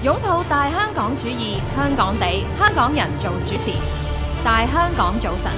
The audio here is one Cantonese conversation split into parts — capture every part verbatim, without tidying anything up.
擁抱大香港主義，香港地，香港人做主持。大香港早晨，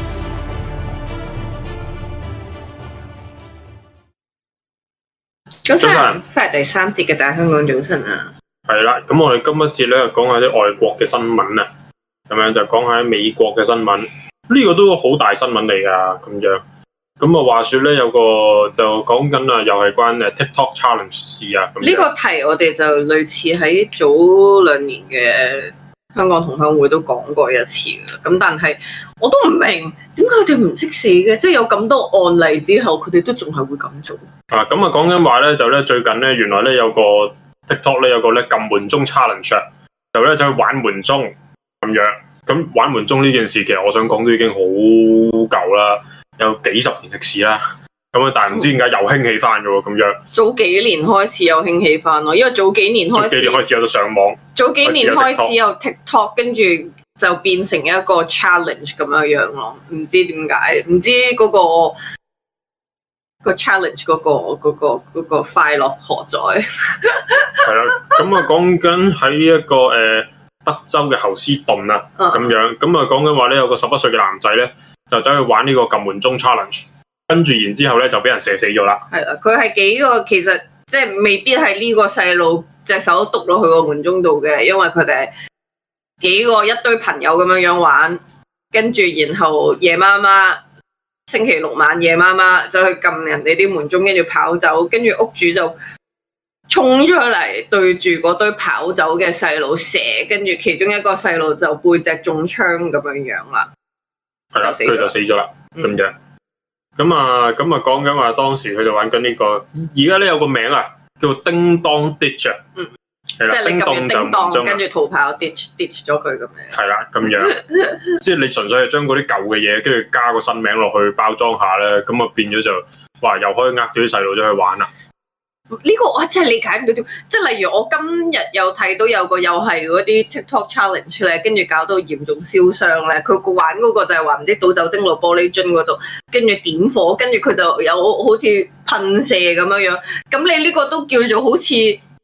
早晨，翻嚟第三節嘅大香港早晨啊！ 係啦，咁我哋今一節咧講下啲外國嘅新聞啊，咁樣就講下美國嘅新聞，呢、這個都好大新聞嚟噶，咁樣。咁啊，話說咧有個就講緊啊，又係關誒 TikTok Challenge 事啊。 呢個題我哋就類似喺早兩年嘅香港同鄉會都講過一次噶啦。咁但係我都唔明點解佢哋唔識死嘅，即係有咁多案例之後，佢哋都仲係會咁做。 啊，咁啊講緊話咧，就咧最近咧原來咧有個 TikTok 咧有個咧撳門鐘 Challenge， 就咧就去玩門鐘咁樣。咁玩門鐘呢件事其實我想講都已經好舊啦。有幾十年歷史啦，咁啊，但係唔知點解又興起翻嘅喎，咁樣。早幾年開始又興起翻咯，因為早幾年開始，早幾年開始有得上網， 早幾年開始有 TikTok， 跟住就變成一個 challenge 咁樣樣咯，唔知點解，唔知嗰、嗰個、嗰個 challenge 嗰、嗰個嗰、嗰個嗰、嗰個快樂何在？ 係啦，咁啊講緊喺呢一個誒、呃、德州嘅侯斯頓啊，咁、嗯、樣，咁啊講緊話咧有個十一歲嘅男仔咧。就走去玩呢個撳門鐘 challenge， 跟住然之後咧就俾人射死咗啦。係啦， 佢係幾個其實即係未必係呢個細路隻手篤落去個門鐘度嘅，因為佢哋係幾個一堆朋友咁樣樣玩，跟住然後夜媽媽星期六晚夜媽媽就去撳人哋啲門鐘，跟住跑走，跟住屋主就衝出嚟對住嗰堆跑走嘅細路射，跟住其中一個細路就背脊中槍咁樣樣啦。 係啦，佢就死咗啦，咁、嗯、樣。咁啊，咁啊，講緊話當時佢就玩緊呢個，而家咧有個名啊，叫叮當 ditch。嗯，係啦，叮當就唔跟住逃跑 ditch ditch 咗佢咁樣。 係啦，咁樣，即係你純粹係將嗰啲舊嘅嘢，跟住加個新名落去包裝下咧，咁啊變咗就，哇，又可以呃到啲細路仔去玩啦。 呢、這個我真係理解唔到點，即係例如我今日又睇到有個又係嗰啲 TikTok challenge 咧，跟住搞到嚴重燒傷咧。佢個玩嗰個就係話唔知倒酒精落玻璃樽嗰度，跟住點火，跟住佢就有好似噴射咁樣樣。咁你呢個都叫做好似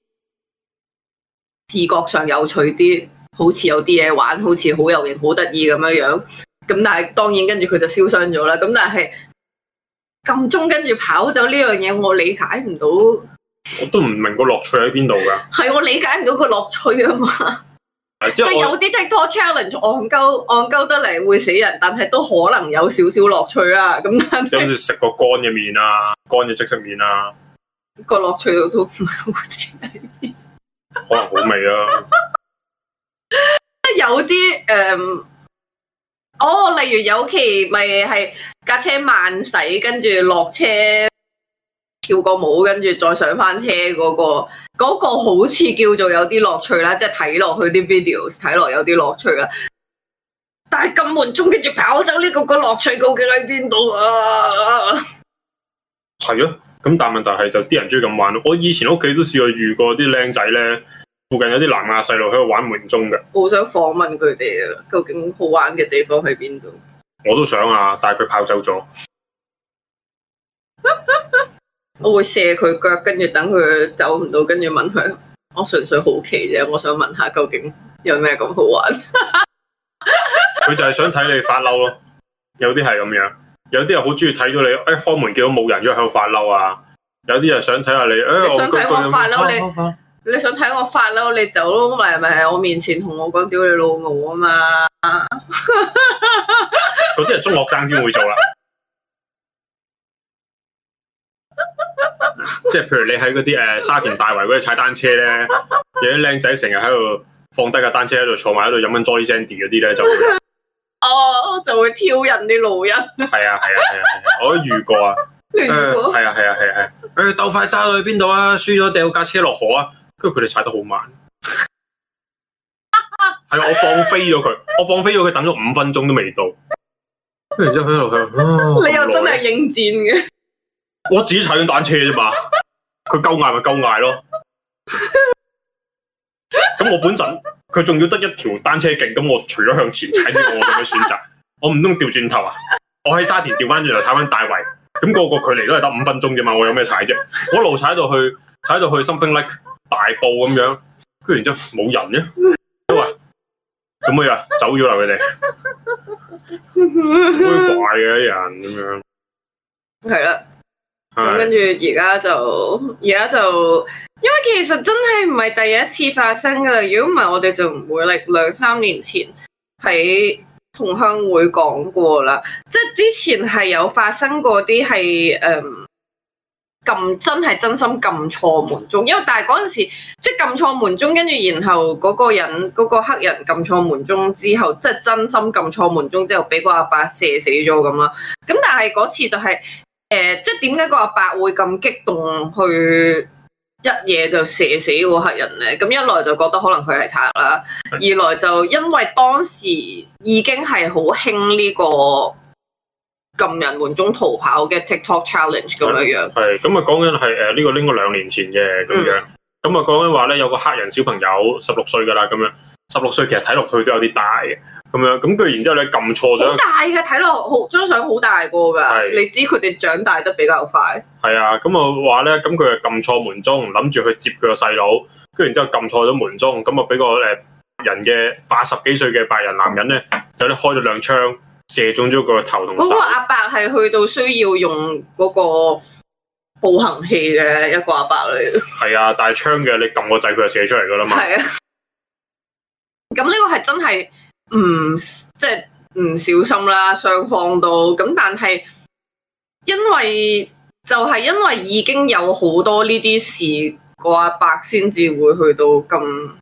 視覺上有趣啲，好似有啲嘢玩，好似好有型、好得意咁樣樣。咁但係當然跟住佢就燒傷咗啦。咁但係撳鐘跟住跑走呢樣嘢，我理解唔到。 我都唔明個樂趣喺邊度噶。 係我理解唔到個樂趣啊嘛。即係有啲 TikTok challenge 戇鳩戇鳩得嚟會死人，但係都可能有少少樂趣啦。咁但係， 好似食個乾嘅麵啊，乾嘅即食麵啊， 個樂趣都唔係好似係。 可能好味啊。 有啲誒、嗯，哦，例如有期咪係架車慢駛，跟住落車。跳個舞，跟住再上翻車嗰、那個，嗰、那個好似叫做有啲樂趣啦，即係睇落去啲 videos 睇落有啲樂趣啦。但係撳門鐘跟住跑走呢、這個個樂趣究竟喺邊度啊？ 係啊，咁但係問題係就啲人中意咁玩咯。我以前屋企都試過遇過啲僆仔咧，附近有啲南亞細路喺度玩門鐘嘅。 好想訪問佢哋啊，究竟好玩嘅地方喺邊度？ 我都想啊，但係佢跑走咗。 我會射佢腳，跟住等佢走唔到，跟住問佢。我純粹好奇啫，我想問下究竟有咩咁好玩？ 佢就係想睇你發嬲咯。有啲係咁樣，有啲人好中意睇到你，誒、哎、開門見到冇人，咗喺度發嬲啊。有啲人想睇下你，誒、哎、 你想睇我發嬲，你、 啊、 你想睇我發嬲，你走咯，咪咪喺我面前同我講屌你老母啊嘛。 嗰啲係中學生先會做啦。即係譬如你喺嗰啲誒沙田大圍嗰啲踩單車咧，有啲靚仔成日喺度放低架單車喺度坐埋喺度飲緊 Jolly Shandy 嗰啲咧就會哦就會挑釁啲路人。係啊係啊係啊係啊，我都遇過啊。 你遇過？ 係啊係啊係啊係。誒鬥快揸到去邊度啊？輸咗掉架車落河啊！跟住佢哋踩得好慢。係啊，我放飛咗佢，我放飛咗佢，等咗五分鐘都未到。跟住之後喺度喺度， 你又真係應戰嘅。 我自己踩緊單車啫嘛，佢鳩嗌咪鳩嗌咯。咁我本身佢仲要得一條單車徑，咁我除咗向前踩之外，我有咩選擇？我唔通調轉頭啊？我喺沙田調翻轉頭踩翻大圍，咁、那個個距離都係得五分鐘啫嘛，我有咩踩啫？我一路踩到去，踩到去 something like 大埔咁樣， 跟住然之後冇人嘅，因為咁嘅呀，走咗啦佢哋，好怪嘅人咁樣。 係啦，咁跟住而家就而家就，因為其實真係唔係第一次發生噶啦。如果唔係，我哋就唔會嚟兩三年前喺同鄉會講過啦。即係之前係有發生過啲係誒撳真係真心撳錯門鐘，因為但係嗰陣時即係撳錯門鐘，跟住然後嗰個人嗰、嗰個黑人撳錯門鐘之後，即係真心撳錯門鐘之後，俾個阿伯射死咗咁啦。咁但係嗰次就係、是。誒、呃，即係點解個阿伯會咁激動去一嘢就射死個黑人咧？咁一來就覺得可能佢係賊啦，二來就因為當時已經係好興呢個撳人門鐘逃跑嘅 TikTok challenge 咁樣樣。係咁啊，講緊係誒呢個拎咗兩年前嘅咁樣。咁啊講緊話咧，有個黑人小朋友十六歲噶啦，咁樣十六歲其實睇落去都有啲大嘅。咁樣，咁跟住然之後你撳錯咗，好大嘅，睇落好張相好大個㗎。你知佢哋長大得比較快。係啊，咁啊話咧，咁佢係撳錯門鐘，諗住去接佢個細佬，跟住然之後撳錯咗門鐘，咁啊俾個誒人嘅八十幾歲嘅白人男人咧，就咧開咗兩槍，射中咗佢個頭同手。嗰個阿伯係去到需要用嗰個步行器嘅一個阿伯嚟。係啊，但係槍嘅你撳個掣，佢就射出嚟㗎啦嘛。係啊。咁呢個係真係。唔即係唔小心啦，雙方都咁，但係因為就係、是、因為已經有好多呢啲事，個阿伯先至會去到咁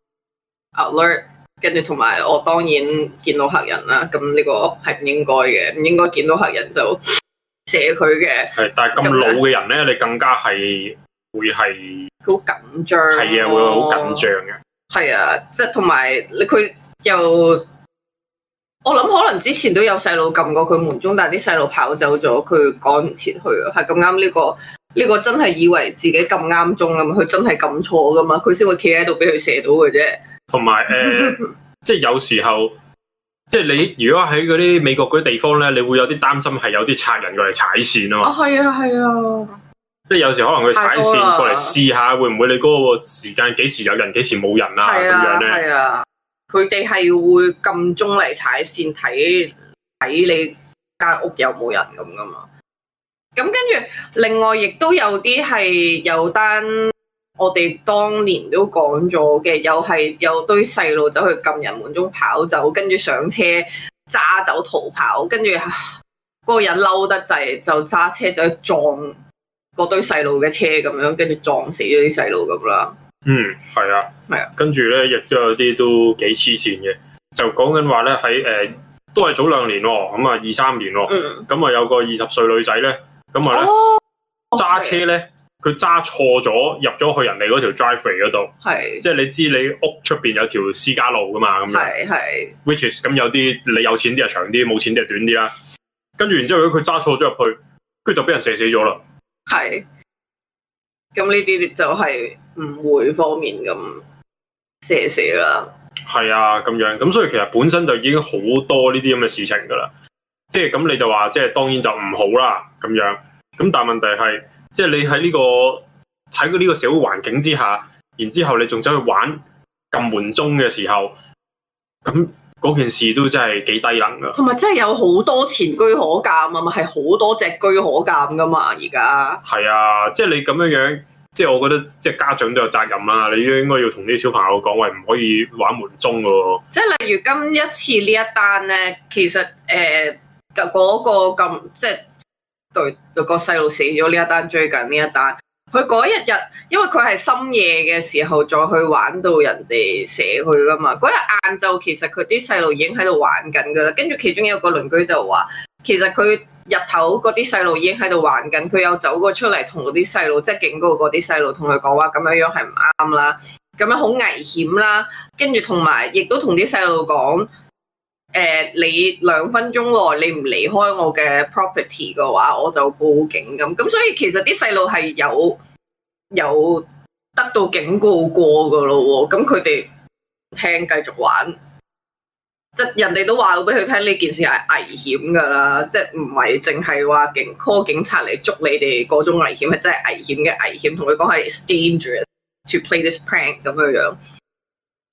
alert，跟住同埋我當然見到黑人啦，咁呢個係唔應該嘅，唔應該見到黑人就射佢嘅。係，但係咁老嘅人咧，你更加係會係好緊張，係啊，會好緊張嘅。係啊，即係同埋你佢又。我諗可能之前都有細路撳過佢門鐘，但係啲細路跑走咗，佢趕唔切去啊！係咁啱呢個呢、呢個真係以為自己撳啱鐘啊嘛，佢真係撳錯噶嘛，佢先會企喺度俾佢射到嘅啫。同埋誒，即係有時候，即係你如果喺嗰啲美國嗰啲地方咧，你會有啲擔心係有啲賊人過嚟踩線啊嘛。啊，係啊，係啊。即係有時可能佢踩線過嚟試下，會唔會你嗰個時間幾時有人，幾時冇人啊？咁樣咧。係啊。佢哋係會撳鐘嚟踩線睇睇你間屋有冇人咁噶嘛？咁跟住另外亦都有啲係有單我哋當年都講咗嘅，又係有堆細路走去撳人門鐘跑走，跟住上車揸走逃跑，跟住嗰個人嬲得滯就揸車就去撞嗰堆細路嘅車咁樣，跟住撞死咗啲細路咁啦。嗯，係啊，係啊，跟住咧亦都有啲都幾黐線嘅，就講緊話咧喺誒都係早兩年喎，咁啊二三年喎，咁、嗯、啊有個二十歲女仔咧，咁啊咧揸車咧，佢揸錯咗入咗去人哋嗰條 driveway 嗰度，係，即係你知你屋出邊有條私家路噶嘛，咁樣，係係 ，which is 咁有啲你有錢啲就長啲，冇錢啲就短啲啦，跟住然之後佢揸錯咗入去，跟住就俾人射死咗啦，係。咁呢啲就係誤會方面咁射死啦。係啊，咁樣咁所以其實本身就已經好多呢啲咁嘅事情噶啦。即係咁你就話，即係當然就唔好啦咁樣。咁但係問題係，即係你喺呢個睇過呢個社會環境之下，然之後你仲走去玩撳門鐘嘅時候，咁嗰件事都真係幾低能噶。同埋真係有好多前居可鑑啊嘛，係好多隻居可鑑噶嘛，而家。係啊，即係你咁樣樣，即係我覺得即係家長都有責任啦。你應該要同啲小朋友講，喂，唔可以玩門鐘噶。即係例如今一次呢一單咧，其實誒嗰、呃那個咁即係對對個細路死咗呢一單，最近呢一單。佢嗰一日，因為佢係深夜嘅時候再去玩到人哋射佢噶嘛。嗰日晏晝其實佢啲細路已經喺度玩緊噶啦。跟住其中有個鄰居就話，其實佢日頭嗰啲細路已經喺度玩緊，佢有走過出嚟同嗰啲細路，即係警告嗰啲細路，同佢講話咁樣樣係唔啱啦，咁樣好危險啦。跟住同埋亦都同啲細路講，誒、呃，你兩分鐘內你唔離開我嘅 property 嘅話，我就報警咁。咁所以其實啲細路係有有得到警告過噶咯喎。咁佢哋聽繼續玩，即係人哋都話到俾佢聽呢件事係危險噶啦，即係唔係淨係話警 call 警察嚟捉你哋嗰種危險，係真係危險嘅危險。同佢講係 dangerous to play this prank 咁樣樣。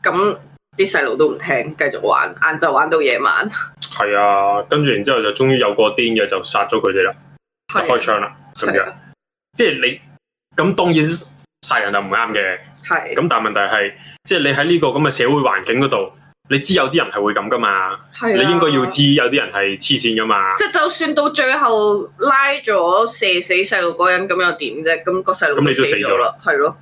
咁啲細路都唔聽，繼續玩，晏晝玩到夜晚。 係啊，跟住然之後就終於有個癲嘅就殺咗佢哋啦，就開槍啦咁樣。即係你咁當然殺人就唔啱嘅， 係。 咁但係問題係，即係你喺呢個咁嘅社會環境嗰度，你知有啲人係會咁噶嘛？你應該要知有啲人係黐線噶嘛？ 即係就算到最後拉咗射死細路嗰人，咁又點啫？咁個細路咁你都死咗啦，係咯。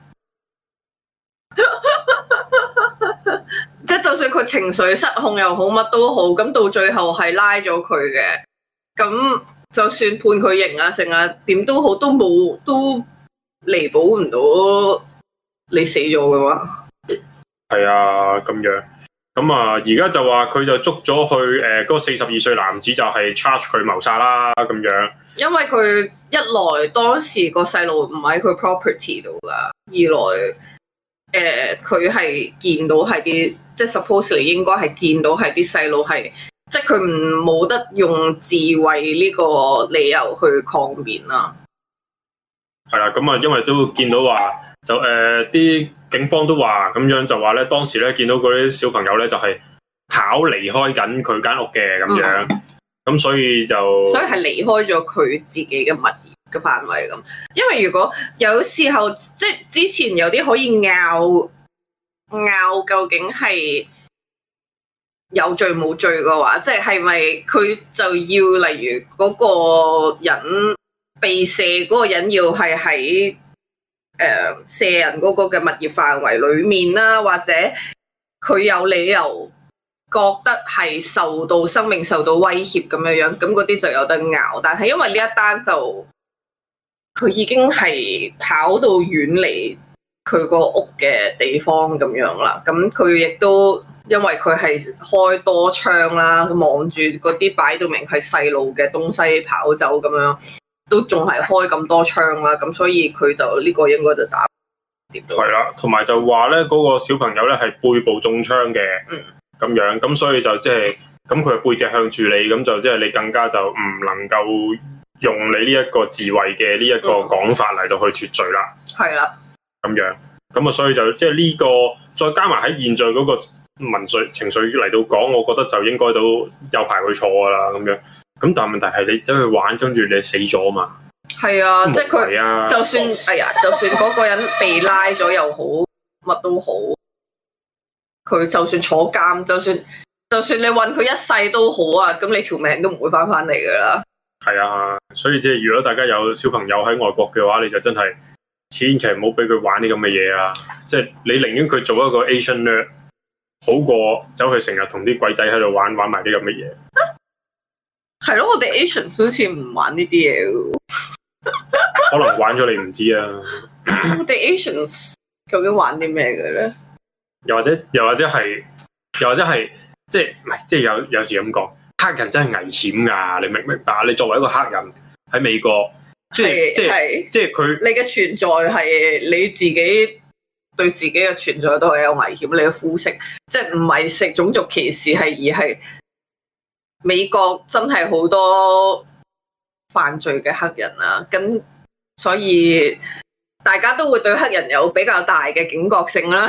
即係就算佢情緒失控又好，乜都好，咁到最後係拉咗佢嘅，咁就算判佢刑啊，成啊點都好，都冇都彌補唔到你死咗噶嘛。 係啊，咁樣。咁啊，而家就話佢就捉咗去誒嗰個四十二歲男子，就係 charge 佢謀殺啦咁樣。 因為佢一來當時個細路唔喺佢 property 度噶，二來。誒佢係見到係啲，即係 supposedly 應該係見到係啲細路係，即係佢唔冇得用自衛呢個理由去抗辯啦。 係啦，咁啊，因為都見到話，就誒啲、呃、警方都話咁樣就話咧，當時咧見到嗰啲小朋友咧就係跑離開緊佢間屋嘅咁樣，咁、嗯、所以就所以係離開咗佢自己嘅物業嘅範圍咁，因為如果有時候即係之前有啲可以拗拗究竟係有罪冇罪嘅話，即係係咪佢就要例如嗰個人被射嗰個人要係喺誒射人嗰個嘅物業範圍裡面啦，或者佢有理由覺得係受到生命受到威脅咁樣樣，咁嗰啲就有得拗。但係因為呢一單就佢已經係跑到遠離佢個屋嘅地方咁樣啦，咁佢亦都因為佢係開多槍啦，望住嗰啲擺到明係細路嘅東西跑走咁樣，都仲係開咁多槍啦，咁所以佢就呢、這個應該就打掂到。係啦， 同埋就話咧嗰個小朋友咧係背部中槍嘅，咁、嗯、樣咁所以就即係咁佢係背脊向住你，咁就即係你更加就唔能夠用你呢一個自衛嘅呢一個講法嚟到去脫罪啦， 係、嗯、啦， 咁樣，咁啊，所以就即係呢個再加埋喺現在嗰個民緒情緒嚟到講，我覺得就應該都有排去坐噶啦，咁樣。咁但係問題係你走去玩，跟住你死咗啊嘛。係啊，即係佢就算哎呀，就算嗰個人被拉咗又好，乜都好，佢就算坐監，就算就算你韞佢一世都好啊，咁你條命都唔會翻翻嚟噶啦。係啊，所以即係如果大家有小朋友喺外國嘅話，你就真係千祈唔好俾佢玩啲咁嘅嘢啊！即係你寧願佢做一個 Asian nerd，好過走去成日同啲鬼仔喺度玩玩埋啲咁嘅嘢。 係咯，我哋 Asian 好似唔玩呢啲嘢嘅， 可能玩咗你唔知啊。 我哋 Asians 究竟玩啲咩嘅咧？ 又或者又或者係又或者係即係唔係即係有有時咁講。黑人真係危險㗎，你明唔明白？你作為一個黑人喺美國，即係即係即係佢，你嘅存在係你自己對自己嘅存在都係有危險。你嘅膚色，即係唔係食種族歧視，係而係美國真係好多犯罪嘅黑人啊！咁所以大家都會對黑人有比較大嘅警覺性啦。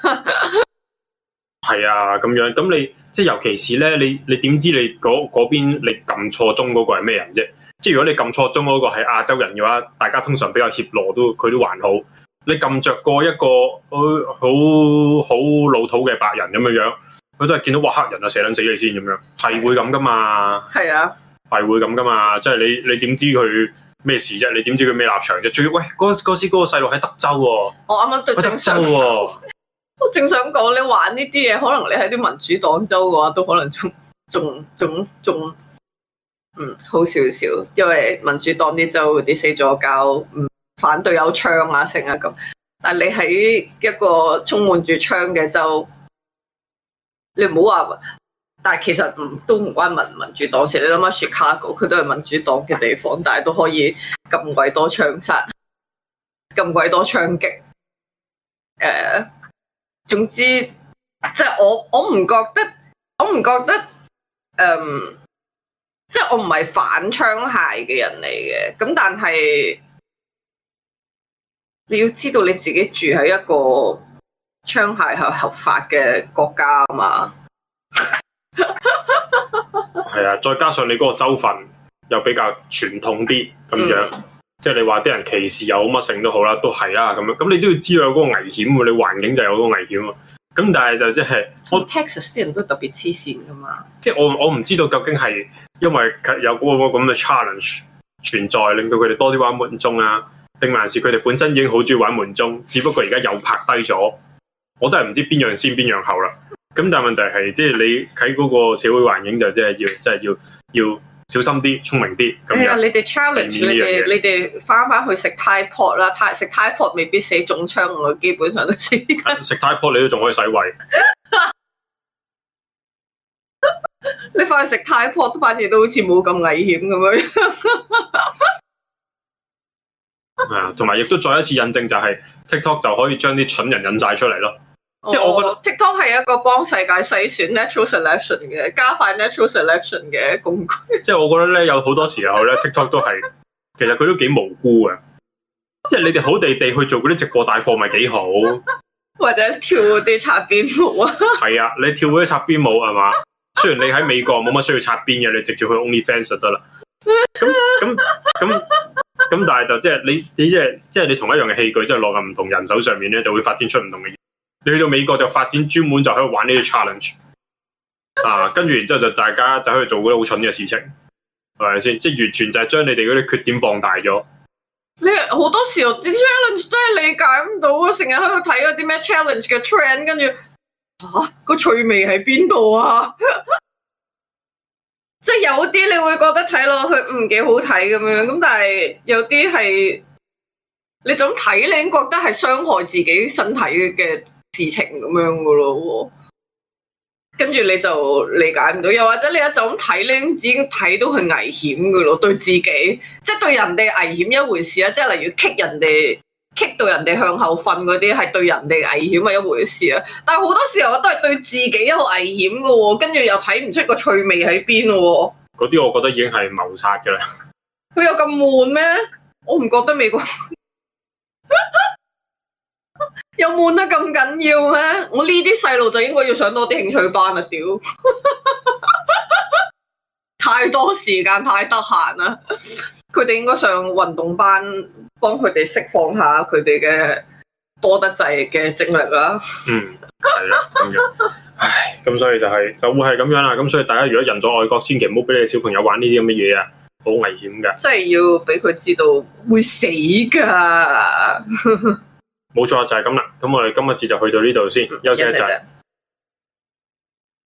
係啊，咁樣咁你。即係尤其是咧，你你點知你嗰嗰邊你撳錯鐘嗰個係咩人啫？即係如果你撳錯鐘嗰個係亞洲人嘅話，大家通常比較怯懦，都佢都還好。你撳着過一個好好好老土嘅白人咁樣樣，佢都係見到哇黑人啊，射撚死你先咁樣，係會咁噶嘛？係啊，係會咁噶嘛？即係你你點知佢咩事啫？你點知佢咩立場啫？仲要喂嗰嗰時嗰個細路喺德州喎、啊，我啱啱對德州喎、啊。我正想講，你玩呢啲嘢，可能你喺啲民主黨州嘅話，都可能仲仲仲仲，嗯，好少少，因為民主黨啲州啲死咗交，唔反對有槍啊，成啊咁。但係你喺一個充滿住槍嘅州，你唔好話，但係其實唔都唔關民民主黨事。你諗下 Chicago，佢都係民主黨嘅地方，但係都可以咁鬼多槍殺，咁鬼多槍擊，誒、uh,。總之，即係我我唔覺得，我唔覺得，嗯，即係我唔係反槍械嘅人嚟嘅。咁但係你要知道你自己住喺一個槍械係合法嘅國家啊嘛。 係啊，再加上你嗰個州份又比較傳統啲咁樣，嗯、即係你話啲人歧視又好乜性都好啦，都係啦咁樣。咁你都要知道有嗰個危險喎，你環境就有嗰個危險啊。咁但係就即係我 Texas 啲人都特別黐線噶嘛。即係我我唔知道究竟係因為有嗰個咁嘅 challenge 存在，令到佢哋多啲玩門鐘啊，定還是佢哋本身已經好中意玩門鐘，只不過而家又拍低咗。我真係唔知邊樣先邊樣後啦。咁但係問題係，即係你喺嗰個社會環境就即係要，即係要要小心啲、聰明啲咁樣。係啊， 你哋 challenge 你哋你哋翻返去食 Tide Pod 啦，泰食 Tide Pod 未必死中槍，我基本上都死。 食 Tide Pod 你都仲可以洗胃。 你翻去食 Tide Pod 反而都好似冇咁危險咁樣。 係啊，同埋亦都再一次印證就係 TikTok 就可以將啲蠢人引晒出嚟咯。 哦、即係我覺得 TikTok 係一個幫世界篩選 natural selection 嘅加快 natural selection 嘅工具。 即係我覺得咧，有好多時候咧 TikTok 都係其實佢都幾無辜嘅。即係你哋好地地去做嗰啲直播帶貨咪幾好， 或者跳啲擦邊舞啊。係啊，你跳嗰啲擦邊舞係嘛？雖然你喺美國冇乜需要擦邊嘅，你直接去 OnlyFans 就得啦。咁咁咁咁，但係就即係你你即係即係你同一樣嘅器具，即係落喺唔同人手上面咧，就會發展出唔同嘅嘢。你去到美國就發展專門就喺度玩呢啲 challenge 啊，跟住然之後就大家就可以做嗰啲好蠢嘅事情，係咪先？即係完全就係將你哋嗰啲缺點放大咗。 你好多時候啲 challenge 真係理解唔到啊！成日喺度睇嗰啲咩 challenge 嘅 trend， 跟住嚇個趣味喺邊度啊？即係有啲你會覺得睇落去唔幾好睇咁樣，咁但係有啲係你就咁睇，你已經覺得係傷害自己身體嘅事情咁樣噶咯。跟住你就理解唔到，又或者你一就咁睇，你已經睇到佢危險噶咯，對自己，即係對人哋危險一回事啊！即係例如 kick 人哋 kick 到人哋向後瞓嗰啲，係對人哋危險係一回事啊！但係好多時候都係對自己有危險噶喎，跟住又睇唔出個趣味喺邊咯。 嗰啲我覺得已經係謀殺噶啦。 佢有咁悶咩？我唔覺得美國有悶得咁緊要咩？我呢啲細路就應該要上多啲興趣班啊！屌，太多時間太得閒啦，佢哋應該上運動班，幫佢哋釋放下佢哋嘅多得滯嘅精力啦。嗯， 係啦，咁樣，唉，咁所以就係、是、就會係咁樣啦。咁所以大家如果人在外國，千祈唔好俾你嘅小朋友玩呢啲咁嘅嘢啊，好危險噶。 即係要俾佢知道會死噶。 冇錯，就係咁啦。咁我哋今日節就去到呢度先，休息一陣。